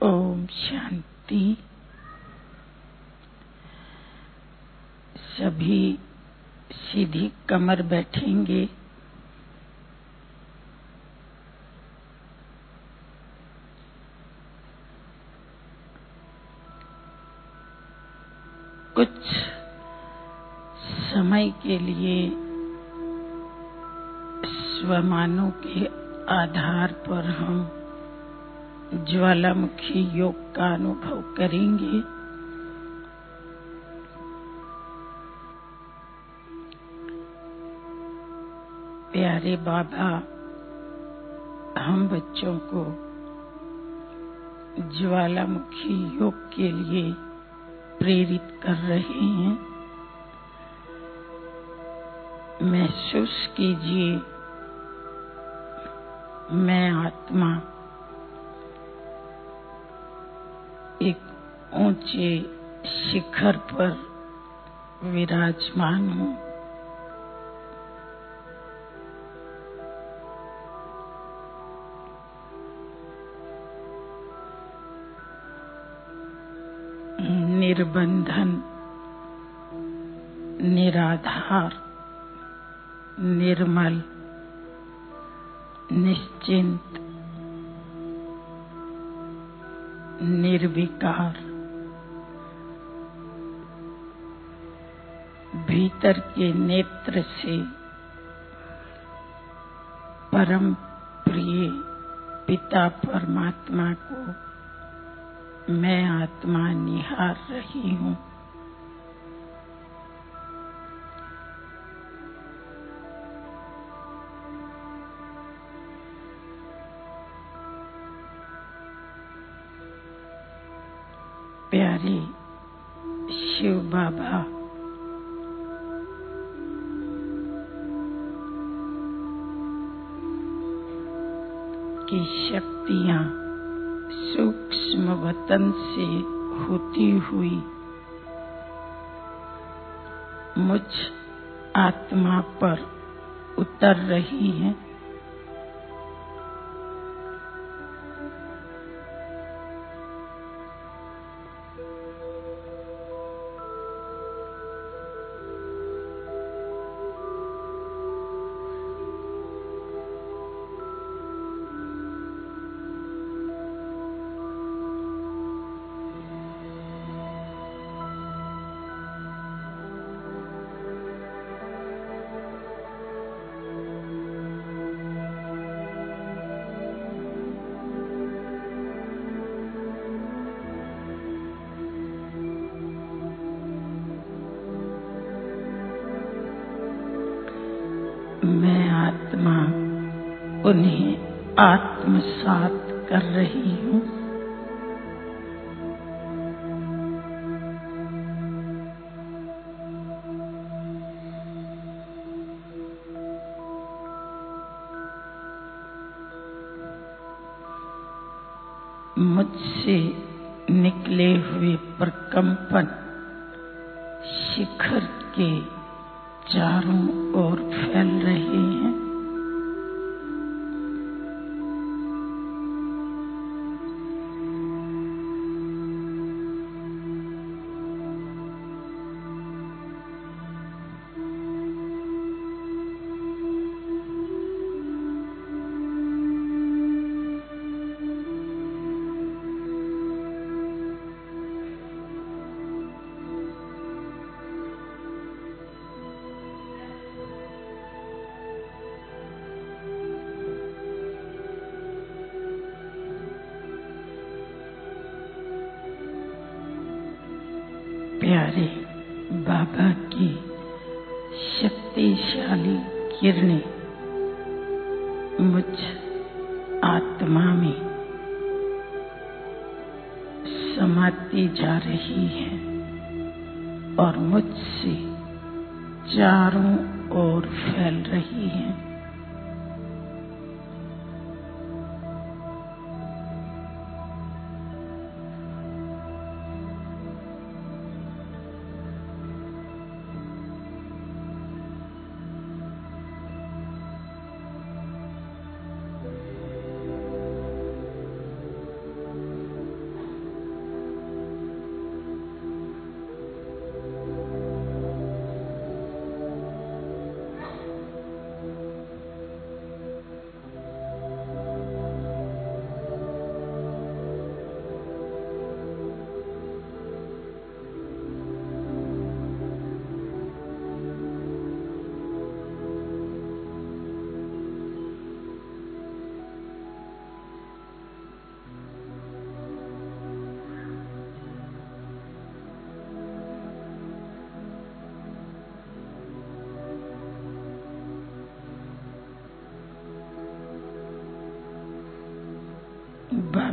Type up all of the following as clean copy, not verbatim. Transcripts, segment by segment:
ओम शांति। सभी सीधी कमर बैठेंगे। कुछ समय के लिए स्वमानों के आधार पर हम ज्वालामुखी योग का अनुभव करेंगे। प्यारे बाबा हम बच्चों को ज्वालामुखी योग के लिए प्रेरित कर रहे हैं। महसूस कीजिए, मैं आत्मा एक ऊंचे शिखर पर विराजमान हूँ। निर्बंधन, निराधार, निर्मल, निश्चिंत, निर्विकार, भीतर के नेत्र से परम प्रिय पिता परमात्मा को मैं आत्मा निहार रही हूँ। प्यारे शिव बाबा की शक्तियाँ सूक्ष्म वतन से होती हुई मुझ आत्मा पर उतर रही हैं। मैं आत्मा उन्हें आत्मसात कर रही हूँ। मुझसे निकले हुए प्रकंपन शिखर के चारों ओर फैल रहे हैं। प्यारे बाबा की शक्तिशाली किरणें मुझ आत्मा में समाती जा रही हैं और मुझसे चारों ओर फैल रही हैं।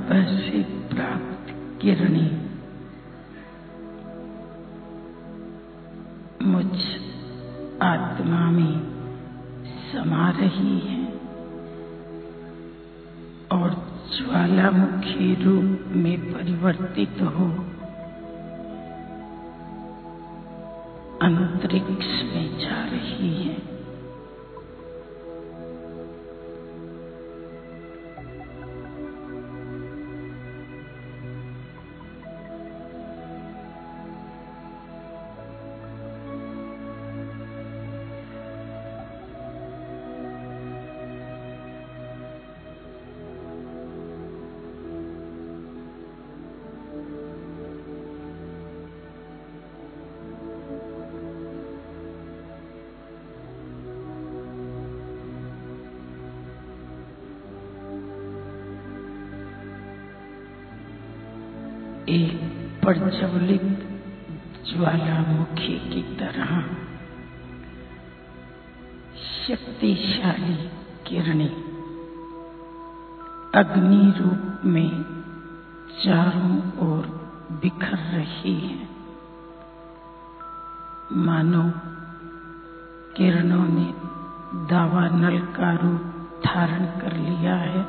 से प्राप्त किरणें मुझ आत्मा में समा रही है और ज्वालामुखी रूप में परिवर्तित हो अंतरिक्ष में जा रही है। एक प्रज्वलित ज्वालामुखी की तरह शक्तिशाली किरणें अग्नि रूप में चारों ओर बिखर रही है। मानो किरणों ने दावानल का रूप धारण कर लिया है।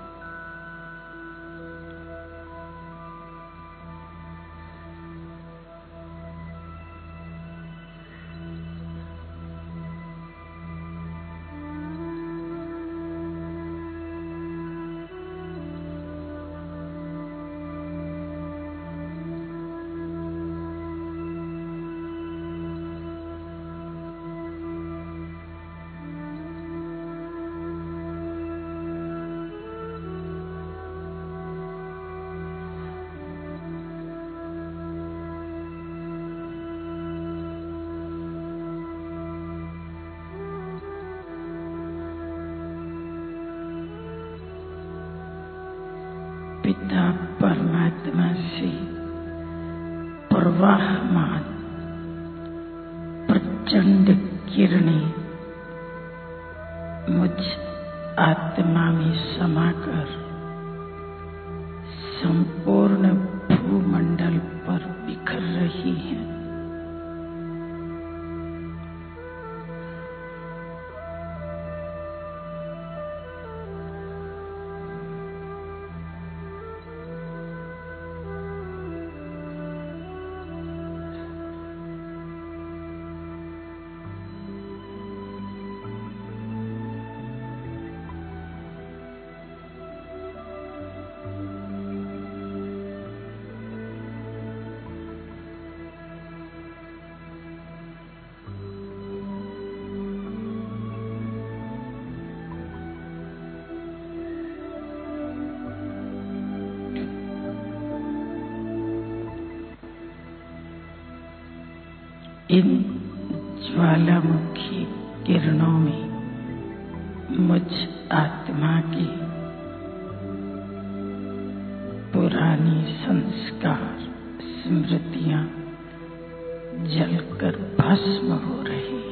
पिता परमात्मा से प्रवाहमान प्रचंड किरणें मुझ आत्मा में समाकर संपूर्ण भूमंडल पर बिखर रही हैं। इन ज्वालामुखी किरणों में मुझ आत्मा की पुरानी संस्कार स्मृतियां जलकर भस्म हो रही हैं।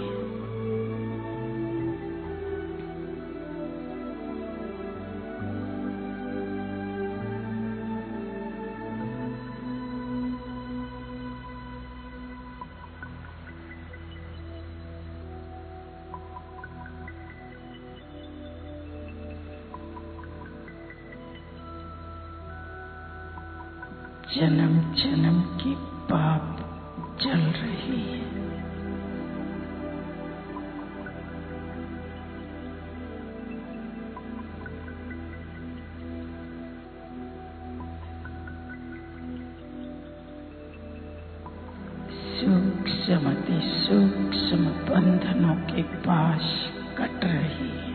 जन्म जन्म की पाप जल रही है। सूक्ष्म सूक्ष्म बंधनों के पास कट रही है।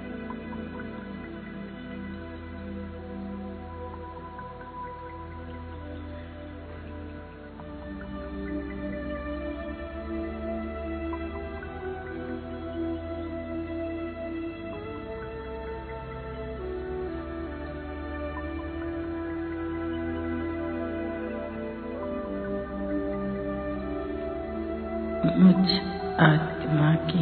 मुझ आत्मा के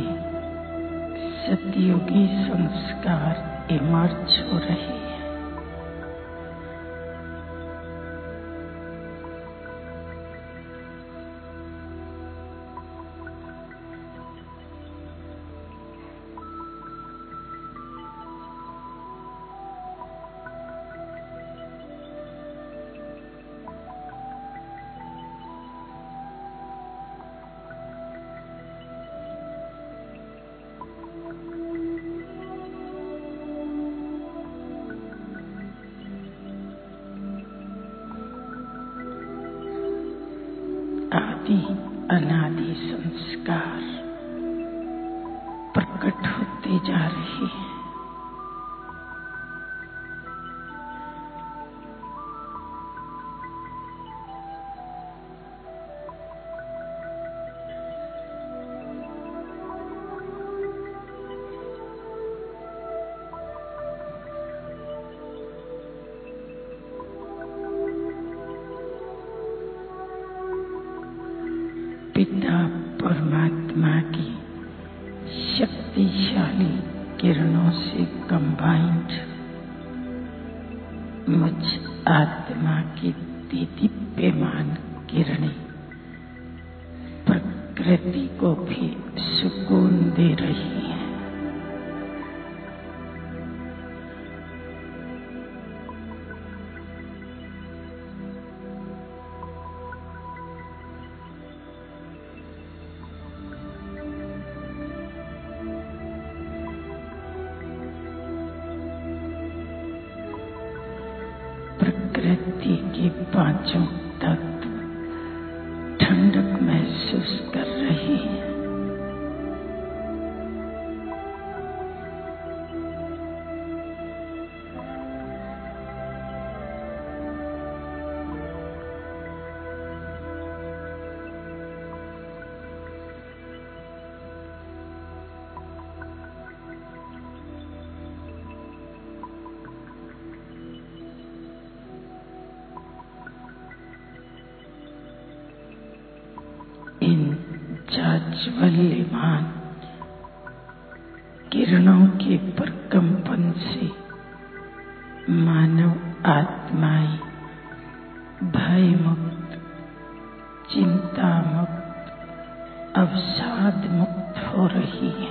सतयुगी संस्कार इमर्ज हो रहे हैं। आदि अनादि संस्कार प्रकट होते जा रहे हैं। पिता परमात्मा की शक्तिशाली किरणों से कंबाइंड मुझ आत्मा की दीप्यमान किरणें प्रकृति को भी सुकून दे रही है। प्रकृति के पांचों तत्व ठंडक महसूस कर रहे हैं। इन जाज्वल्यमान किरणों के प्रकंपन से मानव आत्माएं भय मुक्त, चिंता मुक्त, अवसाद मुक्त हो रही है।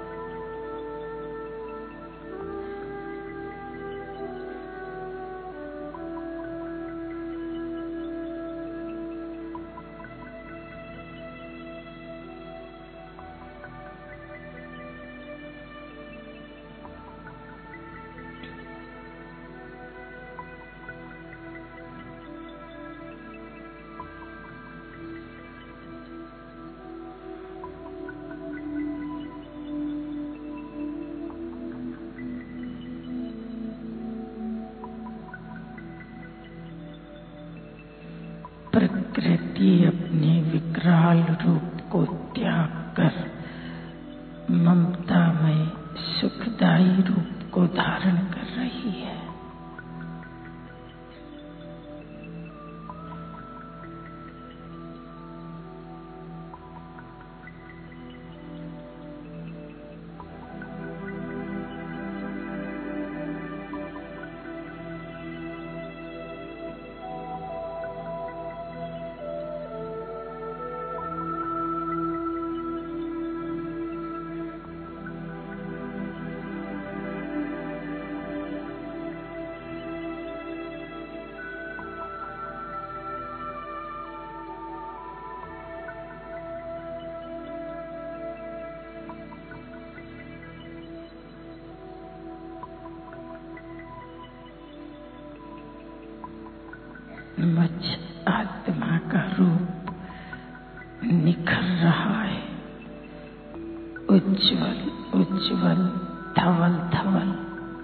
प्रकृति अपने विकराल रूप को त्याग कर ममतामय सुखदायी रूप को धारण कर रही है। मुझ आत्मा का रूप निखर रहा है, उज्जवल उज्जवल, धवल धवल।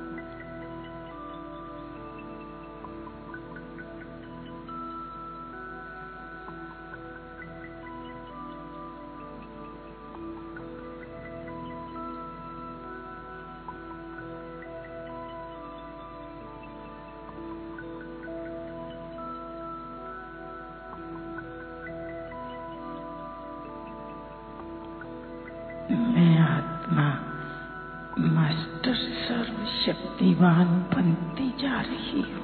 मैं आत्मा मास्टर सर्वशक्तिवान बनती जा रही हूँ।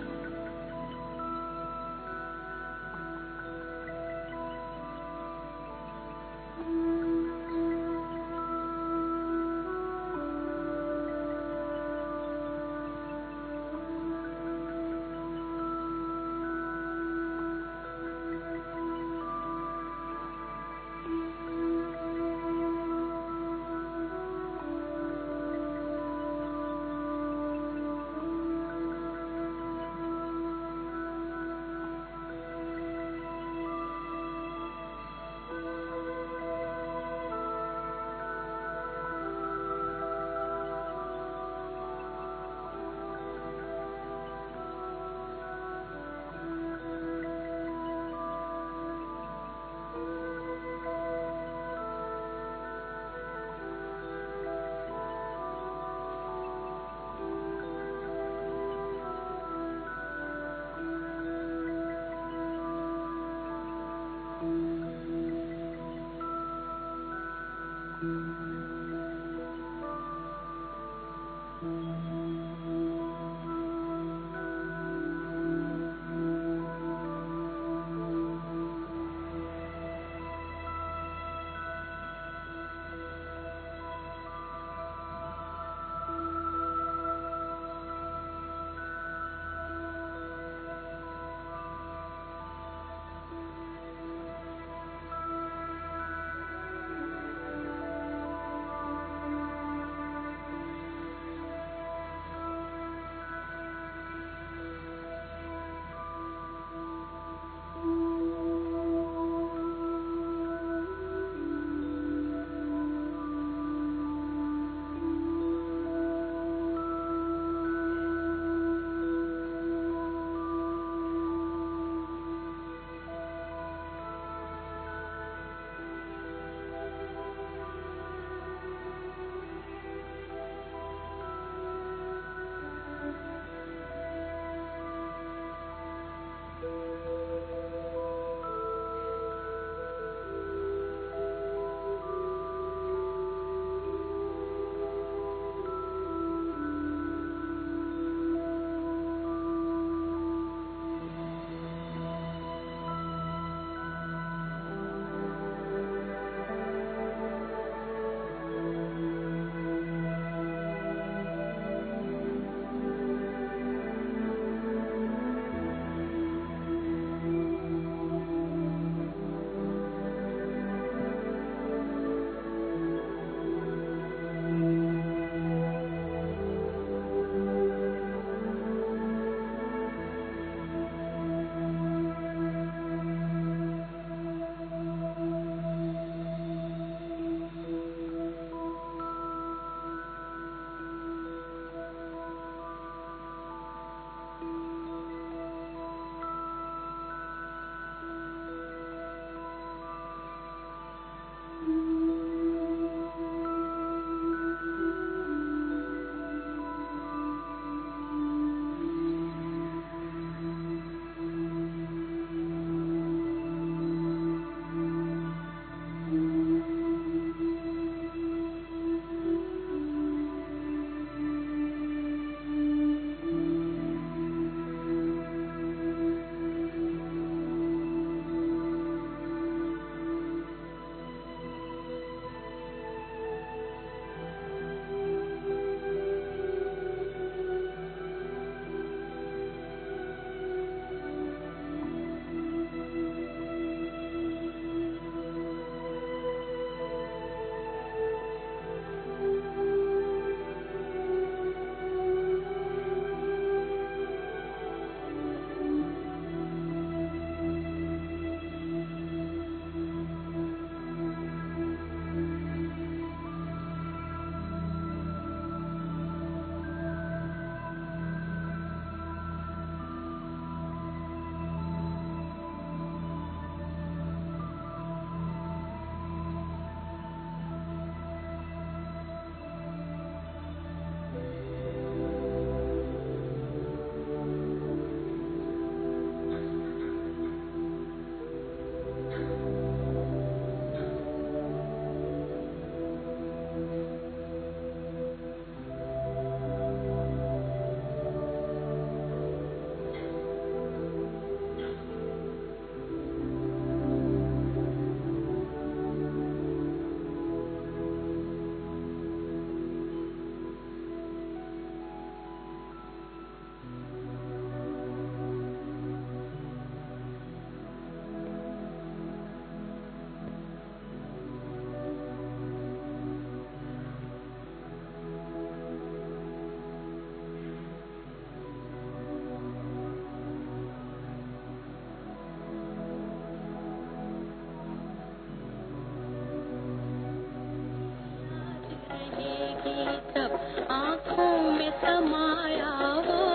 आँखों में समाया वो